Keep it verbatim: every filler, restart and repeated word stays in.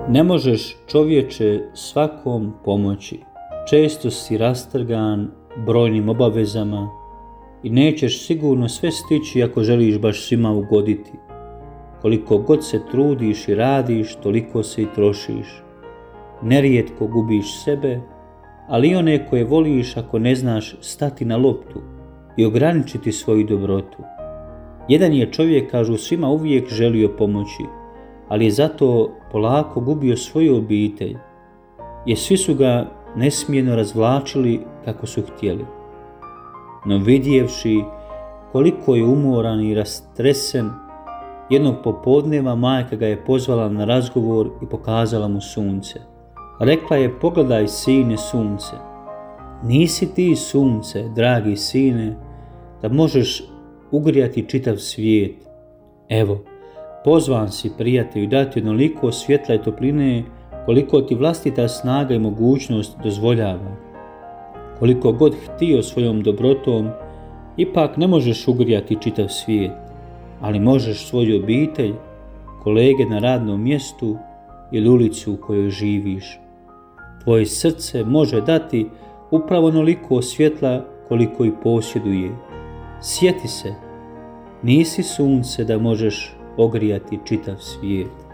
Ne možeš, čovječe, svakom pomoći. Često si rastrgan brojnim obavezama i nećeš sigurno sve stići ako želiš baš svima ugoditi. Koliko god se trudiš i radiš, toliko se i trošiš. Nerijetko gubiš sebe, ali i one koje voliš ako ne znaš stati na loptu i ograničiti svoju dobrotu. Jedan je čovjek, kažu, svima uvijek želio pomoći, ali je zato polako gubio svoju obitelj, jer svi su ga nesmijeno razvlačili kako su htjeli. No vidjevši koliko je umoran i rastresen, jednog popodneva majka ga je pozvala na razgovor i pokazala mu sunce. Rekla je: pogledaj, sine, sunce. Nisi ti sunce, dragi sine, da možeš ugrijati čitav svijet. Evo, pozvan si, prijatelju, dati onoliko svjetla i topline koliko ti vlastita snaga i mogućnost dozvoljava. Koliko god htio svojom dobrotom, ipak ne možeš ugrijati čitav svijet, ali možeš svoju obitelj, kolege na radnom mjestu ili ulicu u kojoj živiš. Tvoje srce može dati upravo onoliko svjetla koliko i posjeduje. Sjeti se, nisi sunce da možeš ogrijati čitav svijet.